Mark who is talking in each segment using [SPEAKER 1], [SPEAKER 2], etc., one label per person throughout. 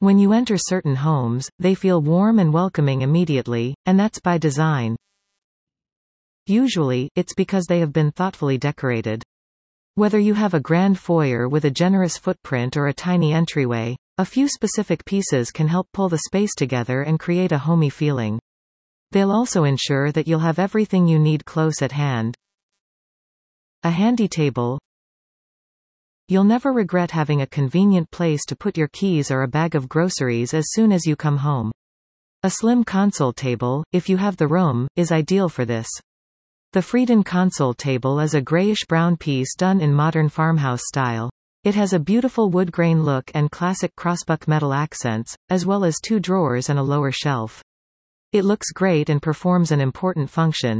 [SPEAKER 1] When you enter certain homes, they feel warm and welcoming immediately, and that's by design. Usually, it's because they have been thoughtfully decorated. Whether you have a grand foyer with a generous footprint or a tiny entryway, a few specific pieces can help pull the space together and create a homey feeling. They'll also ensure that you'll have everything you need close at hand. A handy table. You'll never regret having a convenient place to put your keys or a bag of groceries as soon as you come home. A slim console table, if you have the room, is ideal for this. The Frieden console table is a grayish-brown piece done in modern farmhouse style. It has a beautiful wood grain look and classic crossbuck metal accents, as well as 2 drawers and a lower shelf. It looks great and performs an important function.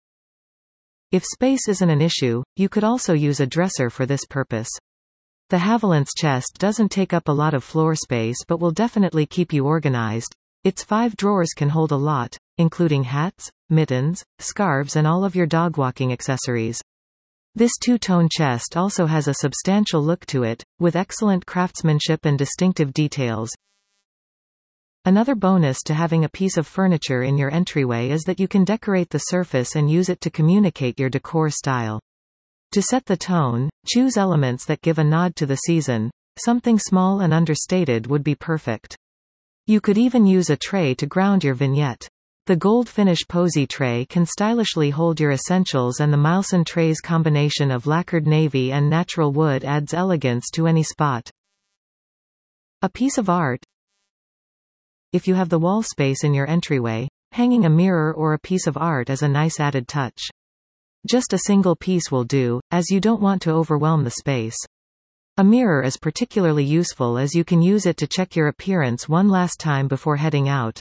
[SPEAKER 1] If space isn't an issue, you could also use a dresser for this purpose. The Havalance chest doesn't take up a lot of floor space but will definitely keep you organized. Its 5 drawers can hold a lot, including hats, mittens, scarves and all of your dog walking accessories. This two-tone chest also has a substantial look to it, with excellent craftsmanship and distinctive details. Another bonus to having a piece of furniture in your entryway is that you can decorate the surface and use it to communicate your decor style. To set the tone, choose elements that give a nod to the season. Something small and understated would be perfect. You could even use a tray to ground your vignette. The gold finish posy tray can stylishly hold your essentials, and the Milson tray's combination of lacquered navy and natural wood adds elegance to any spot. A piece of art. If you have the wall space in your entryway, hanging a mirror or a piece of art is a nice added touch. Just a single piece will do, as you don't want to overwhelm the space. A mirror is particularly useful as you can use it to check your appearance one last time before heading out.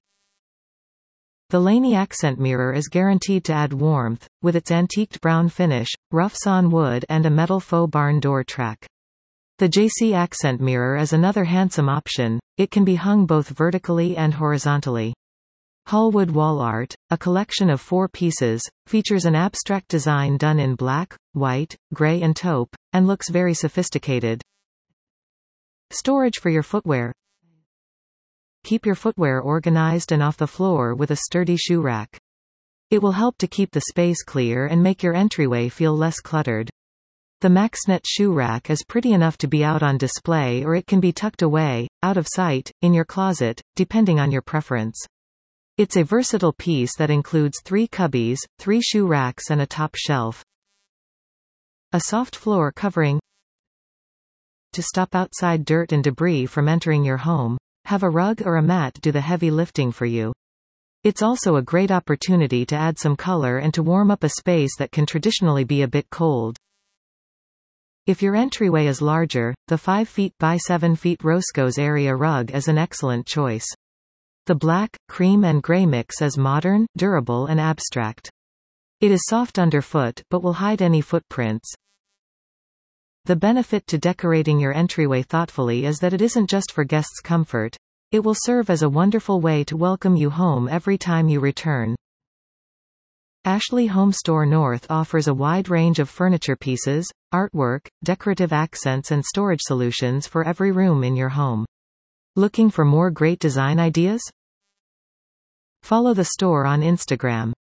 [SPEAKER 1] The Laney accent mirror is guaranteed to add warmth, with its antiqued brown finish, rough sawn wood and a metal faux barn door track. The JC accent mirror is another handsome option. It can be hung both vertically and horizontally. Hallwood Wall Art, a collection of 4 pieces, features an abstract design done in black, white, gray and taupe, and looks very sophisticated. Storage for your footwear. Keep your footwear organized and off the floor with a sturdy shoe rack. It will help to keep the space clear and make your entryway feel less cluttered. The MaxNet shoe rack is pretty enough to be out on display, or it can be tucked away, out of sight, in your closet, depending on your preference. It's a versatile piece that includes 3 cubbies, 3 shoe racks and a top shelf. A soft floor covering. To stop outside dirt and debris from entering your home, have a rug or a mat do the heavy lifting for you. It's also a great opportunity to add some color and to warm up a space that can traditionally be a bit cold. If your entryway is larger, the 5 feet by 7 feet Roscoe's area rug is an excellent choice. The black, cream and gray mix is modern, durable and abstract. It is soft underfoot but will hide any footprints. The benefit to decorating your entryway thoughtfully is that it isn't just for guests' comfort. It will serve as a wonderful way to welcome you home every time you return. Ashley Home Store North offers a wide range of furniture pieces, artwork, decorative accents and storage solutions for every room in your home. Looking for more great design ideas? Follow the store on Instagram.